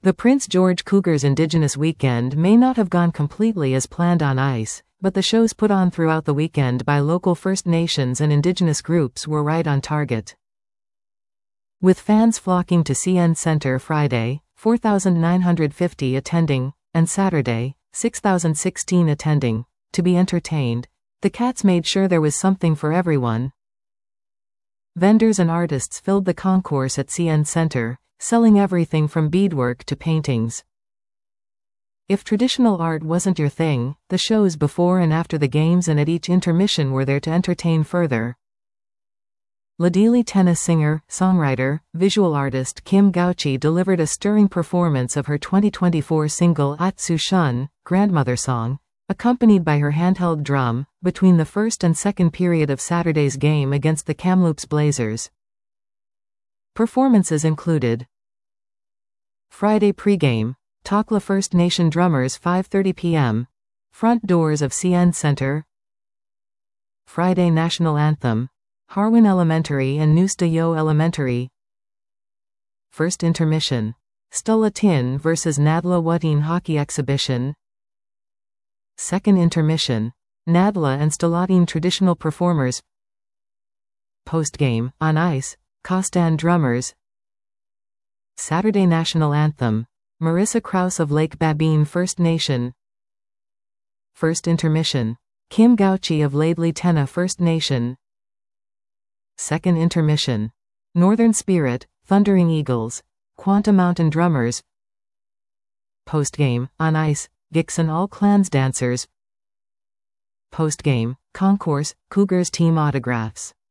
The Prince George Cougars Indigenous Weekend may not have gone completely as planned on ice, but the shows put on throughout the weekend by local First Nations and Indigenous groups were right on target. With fans flocking to CN Centre Friday, 4,950 attending, and Saturday, 6,016 attending, to be entertained, the Cats made sure there was something for everyone. Vendors and artists filled the concourse at CN Centre, selling everything from beadwork to paintings. If traditional art wasn't your thing, the shows before and after the games and at each intermission were there to entertain further. Ladili Tenna singer, songwriter, visual artist Kim Gauchi delivered a stirring performance of her 2024 single Atsu Shun, Grandmother Song, accompanied by her handheld drum, between the first and second period of Saturday's game against the Kamloops Blazers. Performances included Friday pregame, Takla First Nation drummers 5:30 p.m., front doors of CN Centre. Friday national anthem, Harwin Elementary and Noosta Yo Elementary. First intermission, Stulatin vs Nadla Watin Hockey Exhibition. Second intermission, Nadla and Stulatin traditional performers. Postgame, on ice, Kostan drummers. Saturday national anthem, Marissa Krause of Lake Babine First Nation. First intermission, Kim Gauchi of Ladili Tenna First Nation. Second intermission, Northern Spirit, Thundering Eagles, Quanta Mountain drummers. Postgame, on ice, Gixon All Clans dancers. Postgame, concourse, Cougars team autographs.